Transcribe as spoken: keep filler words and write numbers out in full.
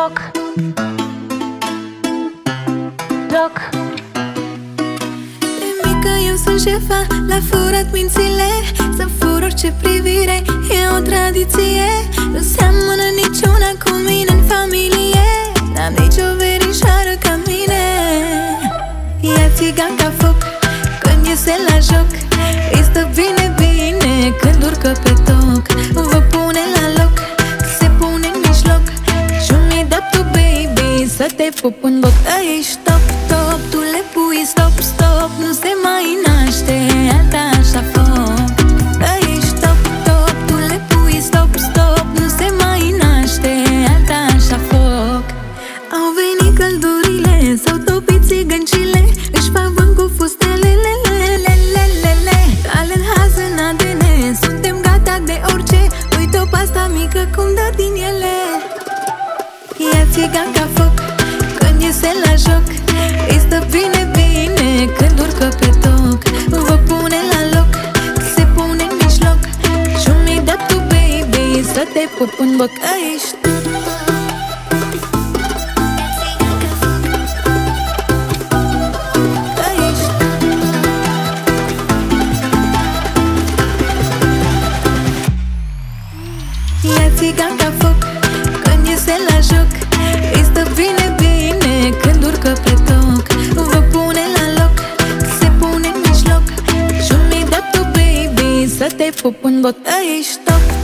foc. Joc. De mică eu sunt șefa, la furat mințile, să fur orice privire, e o tradiție. Nu seamănă niciuna cu mine în familie, n-am nicio verișoară ca mine. Ea țigan ca foc, când iese la joc, îi stă bine, bine, când urcă pe toc. Vă pune la loc, se pune în mijloc și mi-i dat tu, baby, să te pup în loc. Ești top, top, tu le pui stop, stop, nu se mai naște alta așa foc. Ești top, top, tu le pui stop, stop, nu se mai naște alta așa foc. Au venit căldurile, s-au topit țigăncile, își fac vânt cu fustelele, talent haz în A D N, suntem gata de orice. Uite-o pe asta mică cum dă din ele. Ea țigan ca foc, când iese la joc, îi stă bine, bine, când urcă pe toc. Vă pune la loc, se pune în mijloc și mi-i dat tu, baby, să te pup în boc. Ești Ea țigan ca foc, când iese la joc, îi stă bine, bine, când urcă pe toc. Vă pune la loc, se pune în mijloc și mi-i dat tu, baby, să te pup în bot. Ești top.